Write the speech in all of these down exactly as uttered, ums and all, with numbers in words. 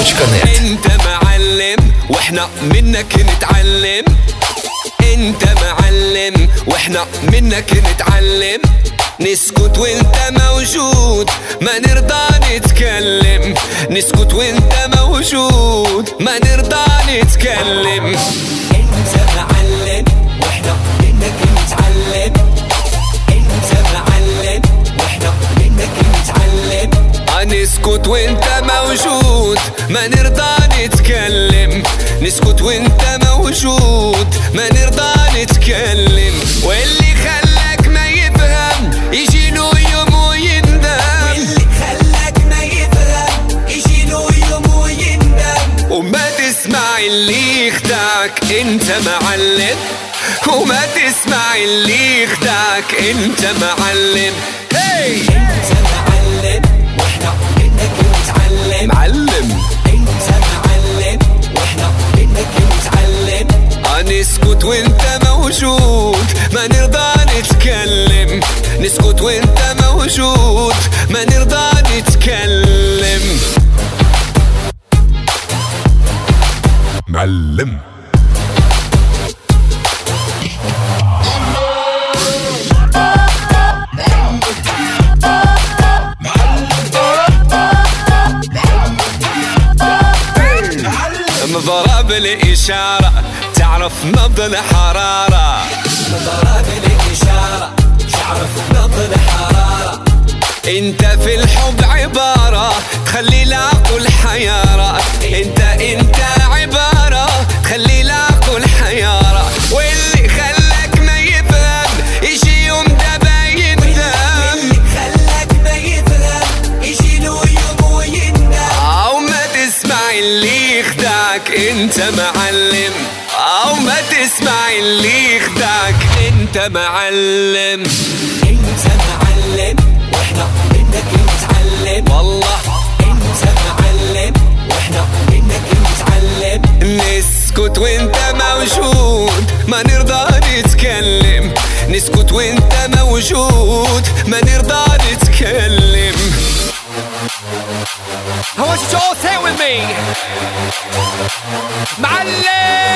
точка нет. انت معلم واحنا منك نتعلم، انت معلم واحنا منك نتعلم. نسكت وانت موجود ما نرضى نتكلم، نسكت وانت موجود ما نرضى نتكلم. انت معلم واحنا منك نتعلم، انت معلم واحنا منك نتعلم. نسكت وانت موجود ما نرضى نتكلم، نسكت وانت موجود ما نرضى نتكلم. واللي خلاك ما يفهم يجي له يوم ويندم، واللي خلاك ما يفهم يجي له يوم ويندم. وما تسمع اللي يخدعك انت معلم، وما تسمع اللي يخدعك انت معلم. هي انت معلم واحنا منك نتعلم، معلم انت معلم واحنا منك نتعلم. نسكت وانت موجود ما نرضى نتكلم، نسكت وانت موجود ما نرضى نتكلم. معلم مضرب الإشارة تعرف نبض الحرارة، مضرب الإشارة تعرف نبض الحرارة. انت في الحب عبارة تخلي العقل حيارة، انت انت عبارة تخلي العقل حيارة. واللي خلاك ما يفهم يجي يوم دابا يندم، واللي خلاك ما يفهم يجي له يوم ويندم. او ما تسمع اللي يخدعك انت معلم، او ما تسمع اللي يخدعك انت معلم. انت معلم واحنا منك نتعلم، والله انت معلم واحنا منك نتعلم. نسكت وانت موجود ما نرضى نتكلم، نسكت وانت موجود ما نرضى نتكلم. I want you to all say it with me. معلم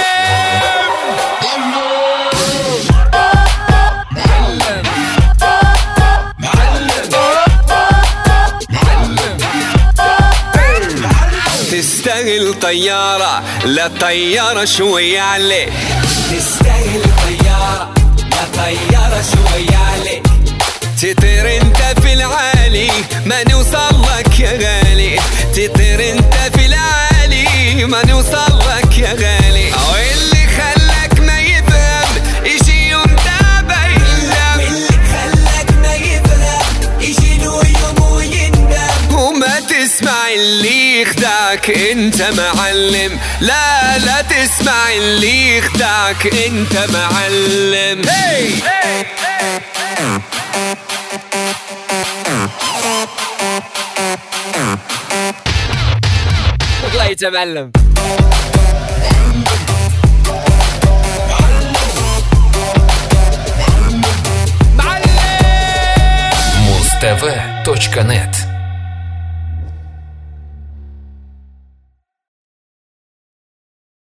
تستاهل طيارة لا طيارة شوية عليك، تستاهل طيارة لا طيارة شوية عليك. تطير انت في العالي ما نوصل لك يا غالي، تطير انت في العالي ما نوصل لك يا غالي. واللي خلاك ما يفهم يجي يوم دابا يندم، واللي خلاك ما يفهم يجي له يوم ويندم. وما تسمع اللي يخدعك انت معلم، لا لا تسمع اللي يخدعك انت معلم. هي والله يتمعلم. муз тв точка нет.